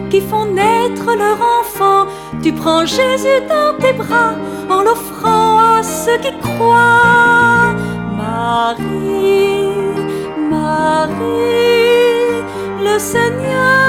qui font naître leur enfant. Tu prends Jésus dans tes bras en l'offrant à ceux qui croient. Marie, Marie, le Seigneur